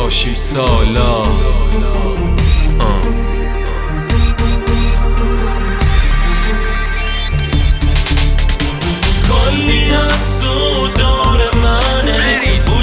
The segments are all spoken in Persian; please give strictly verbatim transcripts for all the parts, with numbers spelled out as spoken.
داشتیم سالا. کلی حسود دور منه،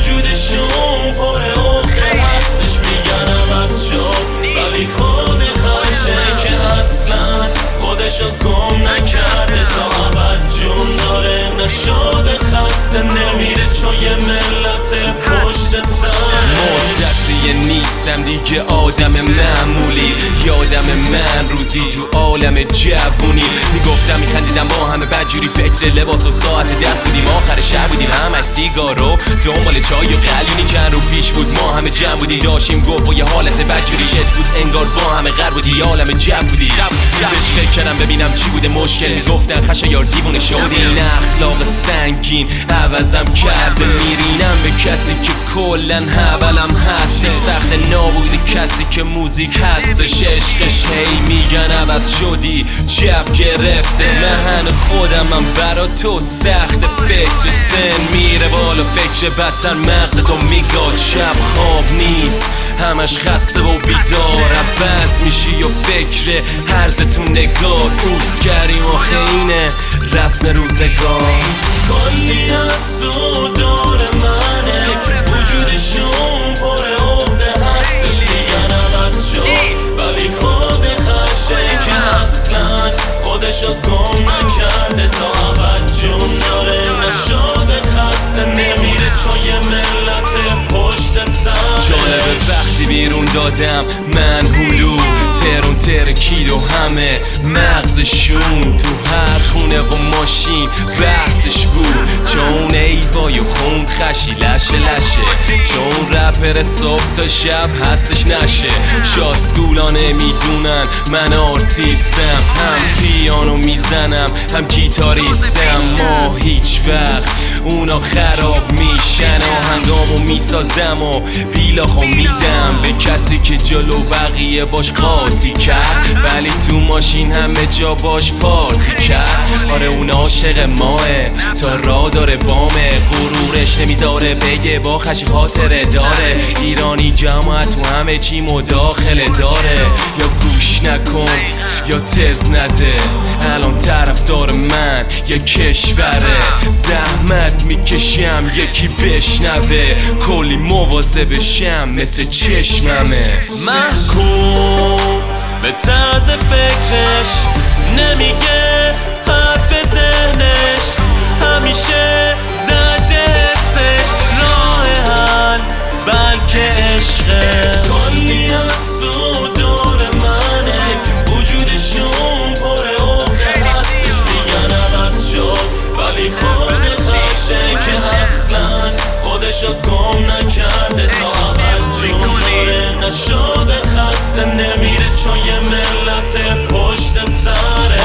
وجودشون پر عقده هستش، میگن عوض شد ولی خود خشه که اصلا خودشو گم نکرده، تا ابد جون داره نشده، خسته نمیره چون یه ملت پشت سر. مدتیه نیستم دیگه آدم معمولی، یادم من روزی تو عالم جوونی میگفتم میخندیدم با همه بدجوری، فکر لباس و ساعت دست بودیم، آخر شهر بودیم همش سیگارو دنبال چای و قلیونی، چند رو پیش بود ما همه جمع بودی، داشتیم گفت و یه حالت بدجوری جد بود انگار با همه غر بودی، عالم جو بودی. بهش فکر کردم ببینم چی بوده مشکل، میگفتن خشایار دیوونه شدی، این اخلاق سنگین عوضم کرده، میرینم به کسی که کلن حولم هستش، سخت نابود کسی که موزیک هستش، عشقش هی میگن عوض شدی جف گرفته، مهن خودم من برا تو سخت، فکر سن میره بالا فکر بدتر، مغز تو میگاد شب خواب نیست همش خسته و بیدار، عوض میشی و فکر هرزتون نگاه اوزگریم و خینه رسم روزگار. کلی حسود دور منه، وجودشون پر عقده هستش، میگن عوض شد ولی خود خشه که اصلا خودشو گم نکرده، تا ابد جون داره نشده، خسته نمیره چون یه ملت پشت سر. جالبه وقتی بیرون دادم من هلو ترون ترکید و همه مغزشون تو هر خونه و ماشین بحثش بود، چون ایوای و خوند خشی لشه لشه، چون رپر صبح تا شب هستش نشه، شاسکولانه میدونن من آرتیستم، هم پیانو میزنم هم گیتاریستم، ما هیچ وقت اونا خراب میشن، آهنگامو میسازم و بیلاخو میدم به کسی که جلو بقیه باش قاطی کرد، ولی تو ماشین همه جا باش پارتی کرد. آره اون عاشق ماه تا را داره بامه، غرورش نمیذاره بگه با خشی خاطره داره، ایرانی جماعت تو همه چی مداخله داره، یا گوش نکن یا تز نده، الان طرفدار من یه کشوره، زحمت میکشم یکی بشنوه، کلی مواظبشم مثل چشممه. محکوم به طرز فکرش نمیگه حرف ذهنش، همیشه زجه حسش راه حل بلکه عشقه. کلی حسود دور منه که وجودشون پر عقده هستش، میگن عوض شد ولی خودش خشه که اصلا خودشو گم نکرده، تا ابد جون داره نشده، خسته نمیره چون یه ملت پشت سره.